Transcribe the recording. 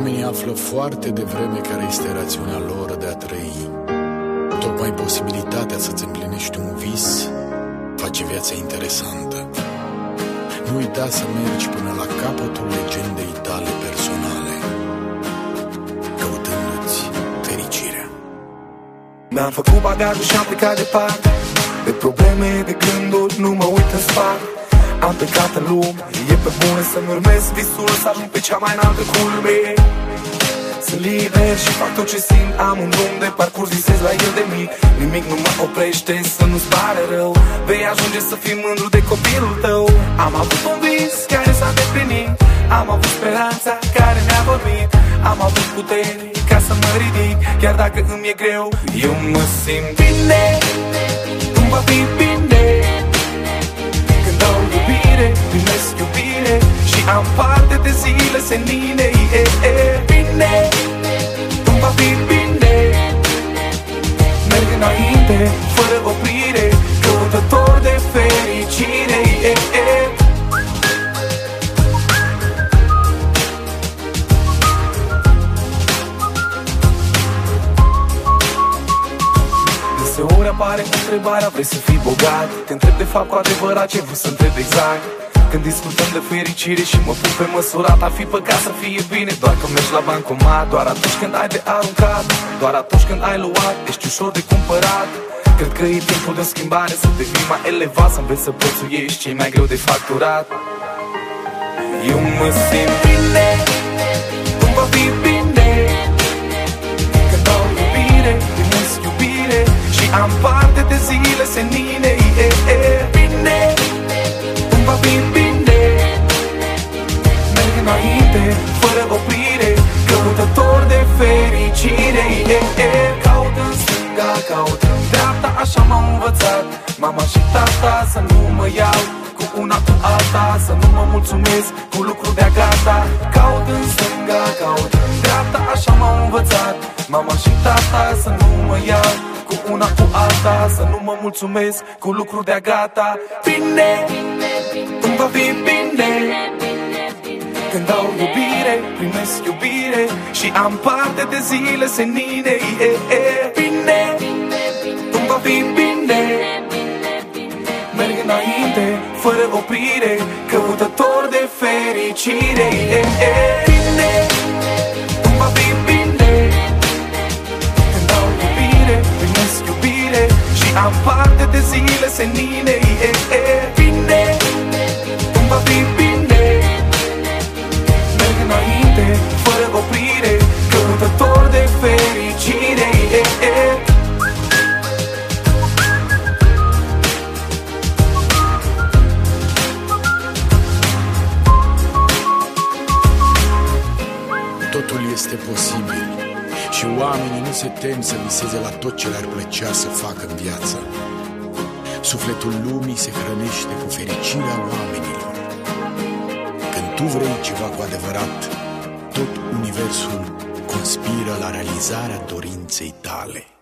Oamenii află foarte devreme care este rațiunea lor de a trăi. Tocmai posibilitatea să-ți împlinești un vis face viața interesantă. Nu uita să mergi până la capătul legendei tale personale, căutându-ți fericirea. Mi-am făcut bagajul și am plecat departe, de probleme, de gânduri, nu mă uit în spate. Am plecat în lume, e pe bune să-mi urmez visul, să ajung pe cea mai înaltă culme. Sunt liber și fac tot ce simt, am un drum de parcurs, visez la el de mic. Nimic nu mă oprește să nu-ți pare rău, vei ajunge să fii mândru de copilul tău. Am avut un vis care s-a îndeplinit, am avut speranța care mi-a vorbit, am avut putere ca să mă ridic, chiar dacă îmi e greu. Eu mă simt bine, îmi va fi bine. Când dau iubire, primesc iubire și am parte de zile senine. Bine, îmi va fi bine. Merg înainte, fără oprire, căutător de fericire. Deseori apare întrebarea, vrei să fii bogat? Te întreb de fapt cu adevărat ce vreau să întreb exact. Când discutăm de fericire și mă pun pe măsurat, ar fi păcat să fie bine doar că mergi la bancomat, doar atunci când ai de aruncat, doar atunci când ai luat, ești ușor de cumpărat. Cred că e timpul de schimbare, să devii mai elevat, să înveți să prețuiești ce e mai greu de facturat. Eu mă simt bine, îmi va fi bine. Când dau iubire, primesc iubire și am parte de zile senine. Bine, îmi va fi bine. Merg înainte, fără oprire, căutător de fericire. Caut în stânga, caut în dreapta, așa m-am învățat mama și tata, să nu mă iau cu una cu alta, să nu mă mulțumesc cu lucruri de-a gata. Caut în stânga, caut în dreapta, așa m-am învățat mama și tata, să nu mă iau cu una cu alta, să nu mă mulțumesc cu lucruri de-a gata. Bine, îmi va fi bine. Când dau iubire, primesc iubire și am parte de zile senine. Bine, îmi va fi bine. Merg înainte, fără oprire, căutător de fericire. Bine, îmi va fi bine. Când dau iubire, primesc iubire și am parte de zile senine. Bine, îmi va fi bine. Merg înainte, fără oprire, căutător de fericire. Totul este posibil și oamenii nu se tem să viseze la tot ce le-ar plăcea să facă în viață. Sufletul lumii se hrănește cu fericirea oamenilor. Când tu vrei ceva cu adevărat, tot universul conspiră la realizarea dorinței tale.